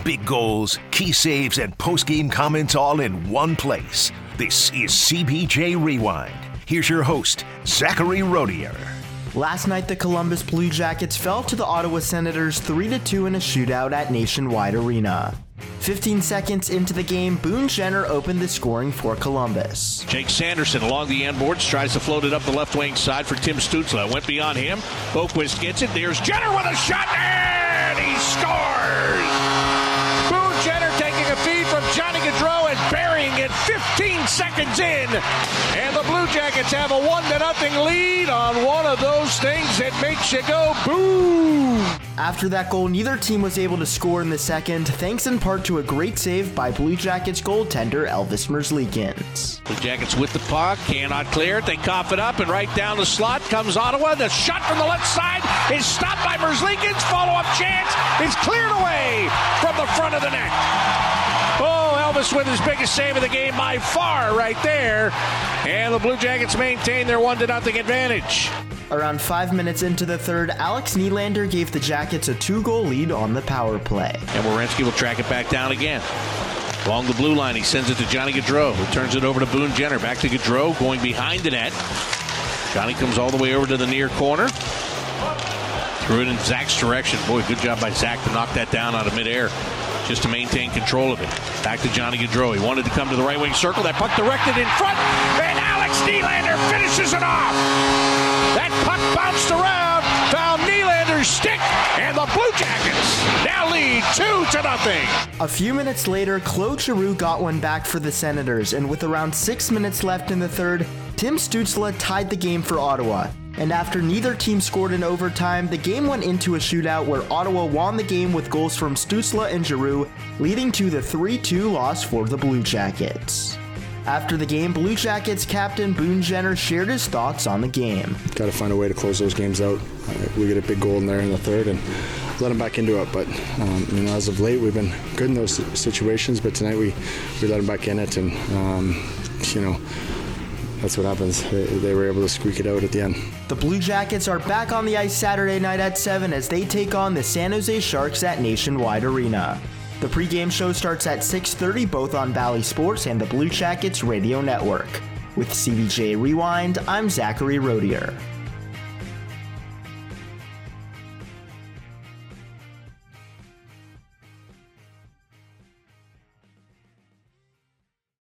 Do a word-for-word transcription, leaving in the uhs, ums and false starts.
Big goals, key saves, and post-game comments all in one place. This is C B J Rewind. Here's your host, Zachary Rodier. Last night, the Columbus Blue Jackets fell to the Ottawa Senators three to two in a shootout at Nationwide Arena. fifteen seconds into the game, Boone Jenner opened the scoring for Columbus. Jake Sanderson along the end boards tries to float it up the left wing side for Tim Stützle. Went beyond him. Boquist gets it. There's Jenner with a shot, and he scores! Boone Jenner taking a feed from Johnny Gaudreau and burying it fifteen seconds in. And the Blue Jackets have a one to nothing lead on one of those things that makes you go boom! After that goal, neither team was able to score in the second, thanks in part to a great save by Blue Jackets goaltender Elvis Merzlikins. Blue Jackets with the puck, cannot clear it. They cough it up, and right down the slot comes Ottawa. The shot from the left side is stopped by Merzlikins. Follow-up chance is cleared away from the front of the net. Oh, Elvis with his biggest save of the game by far right there. And the Blue Jackets maintain their one to nothing advantage. Around five minutes into the third, Alex Nylander gave the Jackets a two-goal lead on the power play. And Werenski will track it back down again. Along the blue line, he sends it to Johnny Gaudreau, who turns it over to Boone Jenner. Back to Gaudreau, going behind the net. Johnny comes all the way over to the near corner. Threw it in Zach's direction. Boy, good job by Zach to knock that down out of midair, just to maintain control of it. Back to Johnny Gaudreau. He wanted to come to the right wing circle. That puck directed in front, and Alex Nylander finishes it off. That puck bounced around, found Nylander's stick, and the Blue Jackets now lead two to nothing. A few minutes later, Claude Giroux got one back for the Senators, and with around six minutes left in the third, Tim Stützle tied the game for Ottawa. And after neither team scored in overtime, the game went into a shootout where Ottawa won the game with goals from Stützle and Giroux, leading to the three two loss for the Blue Jackets. After the game, Blue Jackets captain Boone Jenner shared his thoughts on the game. Got to find a way to close those games out. Uh, we get a big goal in there in the third and let them back into it. But um, you know, as of late, we've been good in those situations. But tonight we, we let them back in it, and um, you know, that's what happens. They, they were able to squeak it out at the end. The Blue Jackets are back on the ice Saturday night at seven as they take on the San Jose Sharks at Nationwide Arena. The pregame show starts at six thirty, both on Bally Sports and the Blue Jackets Radio Network. With C B J Rewind, I'm Zachary Rodier.